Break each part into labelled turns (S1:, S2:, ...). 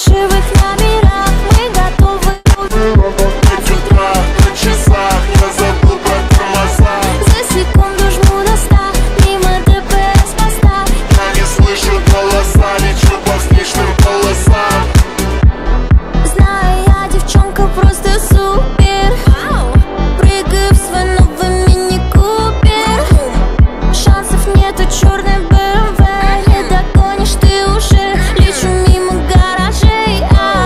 S1: фальшивых номерах. Мы готовы.
S2: 5 утра на часах, я забыл про тормоза.
S1: За секунду жму на старт, мимо ДПС поста.
S2: Я не слышу голоса, лечу по встречным полосам.
S1: Знаю, я девчонка просто супер. Прыгаю в свой новый мини-купер. Шансов нету, черный БМВ. Не догонишь ты уже, лечу мимо гаражей.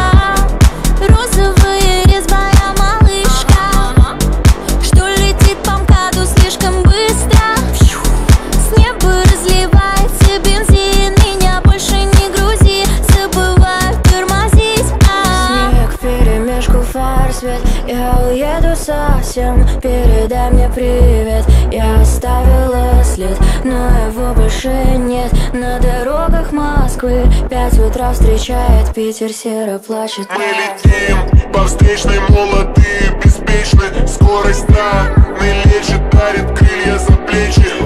S1: Розовая резьбая малышка, что летит по МКАДу слишком быстро. С неба разливается бензин, меня больше не грузи, забываю тормозить. Снег вперемешку фар, свет, я уеду совсем. Передай мне привет, я оставила след, но его больше нет. На дорогах Москвы 5 утра встречает Питер, серо плачет.
S2: Мы летим по встречной, молодые, беспечны. Скорость странный лечит, дарит крылья за плечи.